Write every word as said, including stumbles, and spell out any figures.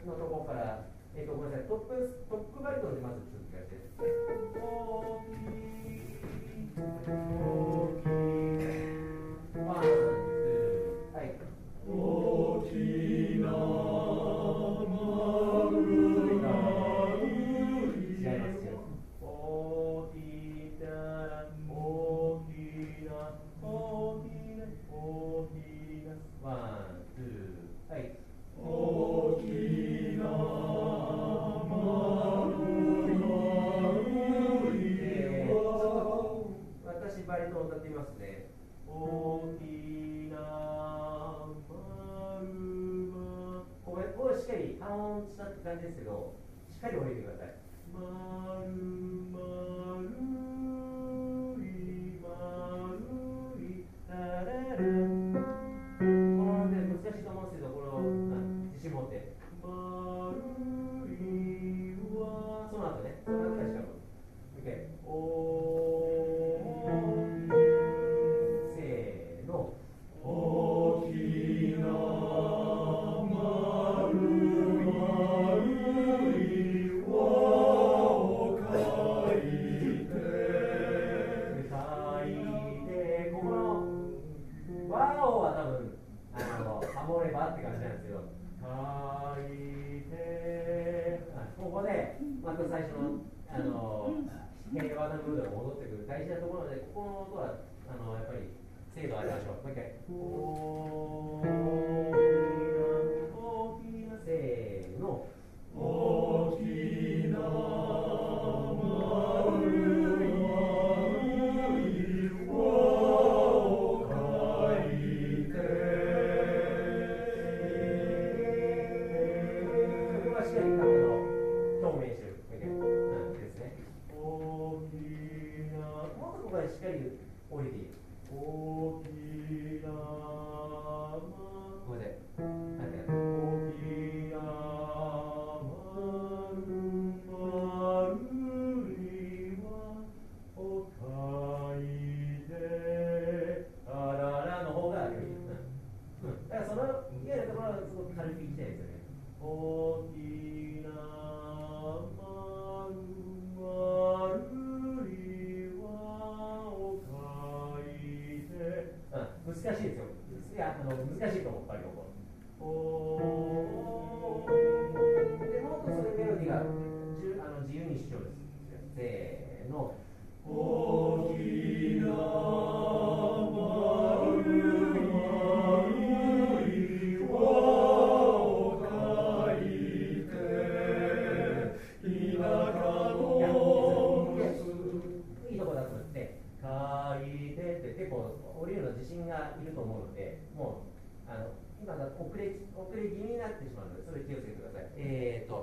のところから、えーと、ごめんなさい、トップ、トップバリトンでまず続きがして、大きい、大きい、ワン、ツー、はい。大きな丸い、違いますよ。大きな、大きな、大きな、大きな、ワン、ツー、はい。大きな丸い、えー、ちょっと私バリトン歌ってみますね。大きな丸ま、これをしっかり半音したって感じですけど、しっかり降りてください。丸丸い丸いラララ、このね難しいと思うんですけど、これを自信持って。丸いはその後ね、その後からしかも。OK。おー、せーの。大きな丸い輪を描いて、描いて、ここの輪をは多分あのハモればって感じなんですけど、描いて、ここでまた最初のあの平和なムードが戻ってくる大事なところなので、ここの音はあのやっぱり精度を上げましょう。もう一回。大きな、大きな、せーの。大きな丸い輪を描いて、ここはしっかりあの表明してる。うんですね。大きな、もっとここでしっかり降りていい。大きな、ごめんなさい。なんて大きな丸丸い輪を描いて、あららの方がより、うん、だからそのいわゆるところはすごく軽くいきたいですよね。大きな丸丸い輪を描いて、うん、難しいですよ。いや、あの難しいと思う、バリコン。おー、でもっとそれメロディーがじゅあの自由に主張です。せーの。大きな丸い輪を描いて、田舎のいいとこだと思って書いてって結構降りるの自信がいると思うので、もうあの今だと遅れ遅れ気味になってしまうので、それ気をつけてください。えーと